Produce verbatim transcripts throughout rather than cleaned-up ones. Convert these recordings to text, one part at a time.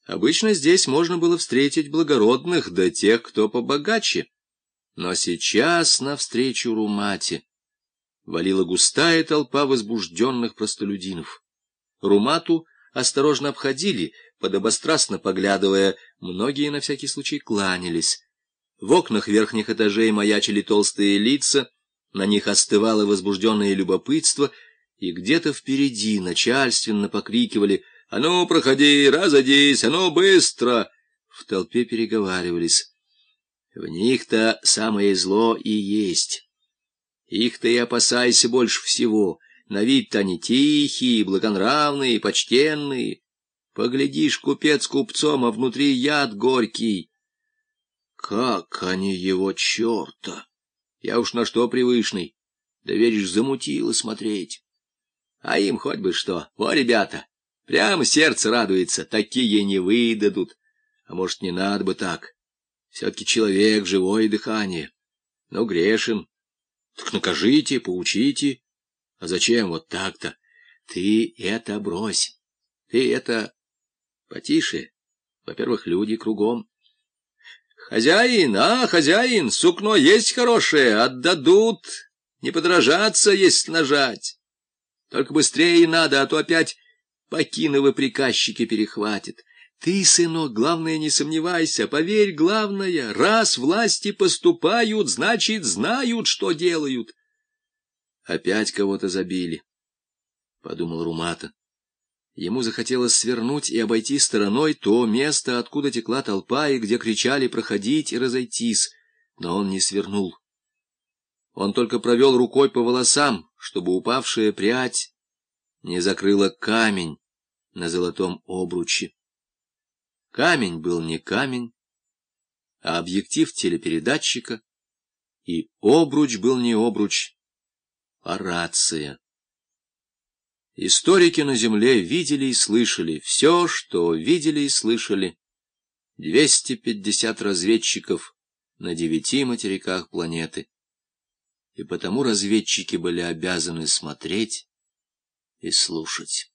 Обычно здесь можно было встретить благородных, да тех, кто побогаче. Но сейчас навстречу Румате валила густая толпа возбужденных простолюдинов. Румату осторожно обходили, подобострастно поглядывая, многие на всякий случай кланялись. В окнах верхних этажей маячили толстые лица, на них остывало возбужденное любопытство, и где-то впереди начальственно покрикивали: «А ну, проходи, разойдись, а ну, быстро!» В толпе переговаривались. В них-то самое зло и есть. Их-то и опасайся больше всего. На вид-то они тихие, благонравные, почтенные. Поглядишь, купец купцом, а внутри яд горький. Как они его черта! Я уж на что привычный, да веришь, замутило смотреть. А им хоть бы что. О, ребята, прямо сердце радуется, такие не выдадут. А может, не надо бы так. Все-таки человек, живое дыхание. Но грешен. Так накажите, поучите. А зачем вот так-то? Ты это брось. Ты это... Потише. Во-первых, люди кругом. Хозяин, а, хозяин, сукно есть хорошее, отдадут. Не подражаться, если нажать. Только быстрее надо, а то опять покиновы приказчики перехватят. Ты, сынок, главное, не сомневайся, поверь, главное, раз власти поступают, значит, знают, что делают. Опять кого-то забили, — подумал Румата. Ему захотелось свернуть и обойти стороной то место, откуда текла толпа и где кричали проходить и разойтись, но он не свернул. Он только провел рукой по волосам, чтобы упавшая прядь не закрыла камень на золотом обруче. Камень был не камень, а объектив телепередатчика, и обруч был не обруч, а рация. Историки на земле видели и слышали все, что видели и слышали двести пятьдесят разведчиков на девяти материках планеты. И потому разведчики были обязаны смотреть и слушать.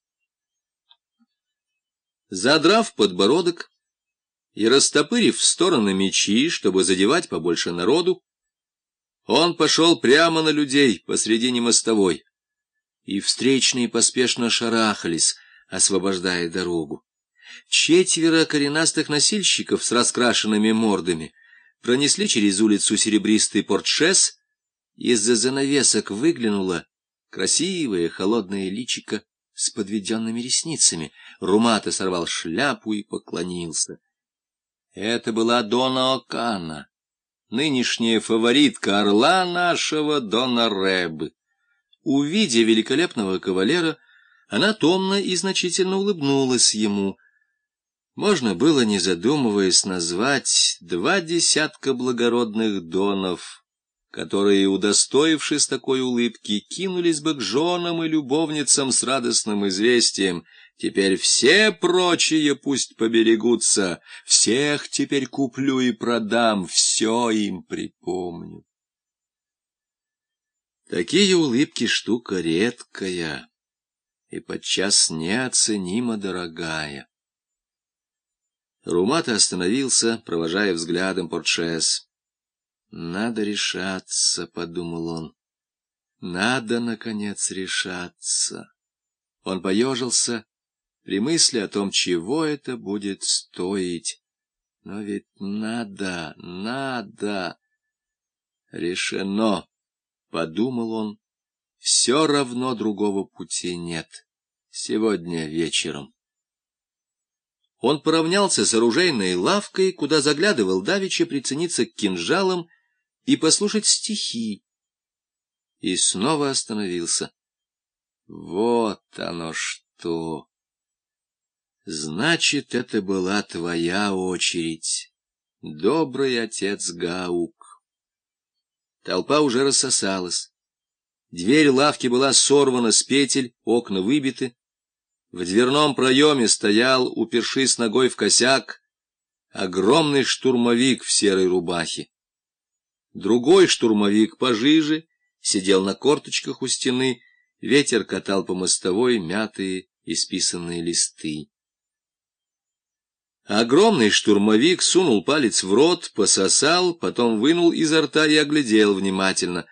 Задрав подбородок и растопырив в стороны мечи, чтобы задевать побольше народу, он пошел прямо на людей посредине мостовой, и встречные поспешно шарахались, освобождая дорогу. Четверо коренастых носильщиков с раскрашенными мордами пронесли через улицу серебристый портшес. Из-за занавесок выглянуло красивое холодное личико с подведенными ресницами. Румата сорвал шляпу и поклонился. Это была Дона Окана, нынешняя фаворитка орла нашего Дона Рэбы. Увидя великолепного кавалера, она томно и значительно улыбнулась ему. Можно было, не задумываясь, назвать два десятка благородных донов, которые, удостоившись такой улыбки, кинулись бы к женам и любовницам с радостным известием: теперь все прочие пусть поберегутся, всех теперь куплю и продам, все им припомню. Такие улыбки штука редкая и подчас неоценимо дорогая. Румата остановился, провожая взглядом портшес. «Надо решаться», — подумал он. «Надо, наконец, решаться». Он поежился при мысли о том, чего это будет стоить. Но ведь надо, надо. Решено. — подумал он, — все равно другого пути нет. Сегодня вечером. Он поравнялся с оружейной лавкой, куда заглядывал давеча прицениться к кинжалам и послушать стихи. И снова остановился. Вот оно что! Значит, это была твоя очередь, добрый отец Гаук. Толпа уже рассосалась. Дверь лавки была сорвана с петель, окна выбиты. В дверном проеме стоял, упершись ногой в косяк, огромный штурмовик в серой рубахе. Другой штурмовик пожиже сидел на корточках у стены, ветер катал по мостовой мятые исписанные листы. Огромный штурмовик сунул палец в рот, пососал, потом вынул изо рта и оглядел внимательно.